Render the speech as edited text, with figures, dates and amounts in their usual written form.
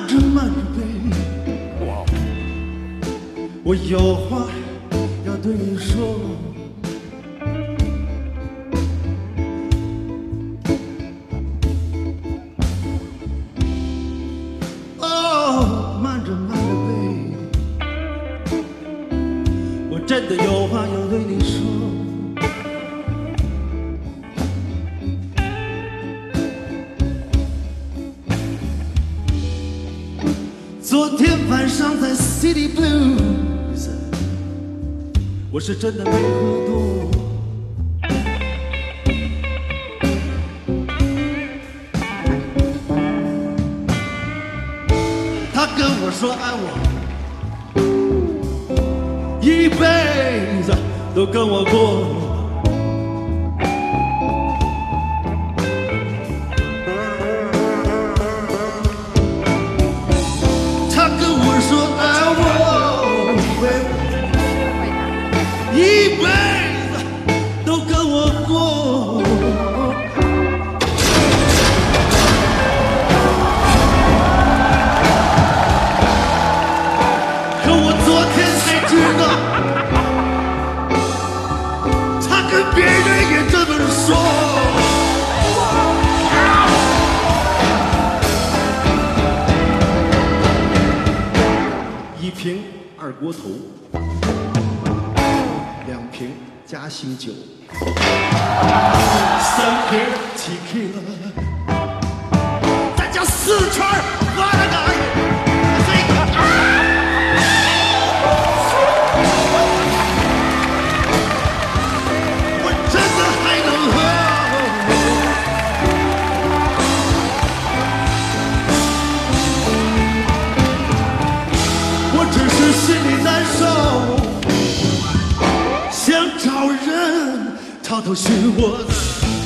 着慢着背，我有话要对你说。哦，慢着慢着背，我真的有话要对你说。昨天晚上在 City Blues， 我是真的没喝多。他跟我说爱我，一辈子都跟我过。一辈子都跟我过，可我昨天才知道，他跟别人也这么说。一瓶二锅头。2瓶嘉兴酒，3瓶tequila，再加4串花了个我真的还能喝，我只是心里难受，想找人掏掏心窝子。